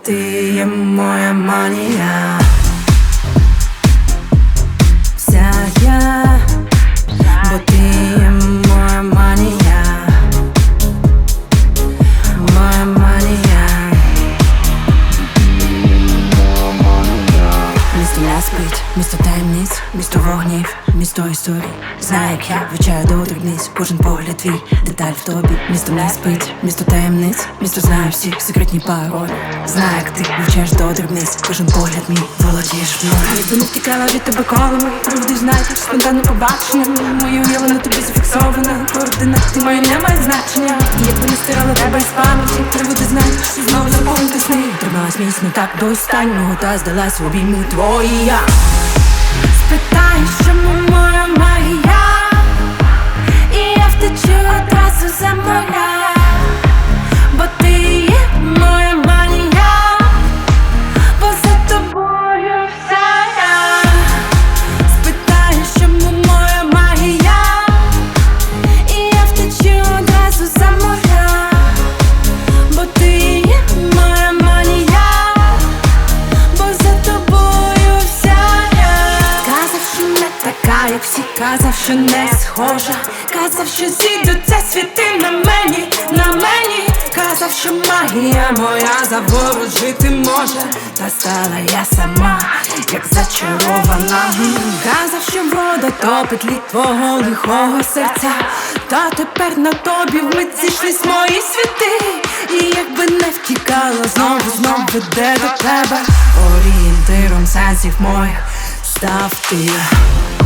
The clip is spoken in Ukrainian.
ти є моя манія. Вся я, бо ти є моя манія. Моя манія. Місто не спить, місто таємниць, місто вогнів, місто історій. Знає, як я вивчаю до дрібниць, кожен погляд твій, деталь в тобі. Місто не спить, місто таємниць, місто знає всіх секретні паролі. Знає, як ти вивчаєш до дрібниць, кожен погляд мій, володієш мною. Якби не втікала від тебе колами, люди знають, як спонтанне побачення. Моє уява на тобі зафіксована, координати мої не мають значення. Якби не стирала тебе із пам'яті, приводи знають, що знову заповнити сни. Трималась міцно так до останнього, та здалась в обійми твої я. Спитаєш, чому моя магія, і я втечу одразу за моря, бо ти є моя манія, бо за тобою вся я. Спитаєш, чому моя магія, і я втечу одразу за моря, бо ти є моя манія, бо за тобою вся я. Казав, що не така, як всі, казав, що не схожа, казав, що зійдуться світи на мені, на мені. Казав, що магія моя заворожити може, та стала я сама, як зачарована. Казав, що вода топить лід твого лихого серця, та тепер на тобі вмить зійшлись мої світи. І якби не втікала, знов веде до тебе. Орієнтиром сенсів моїх став ти.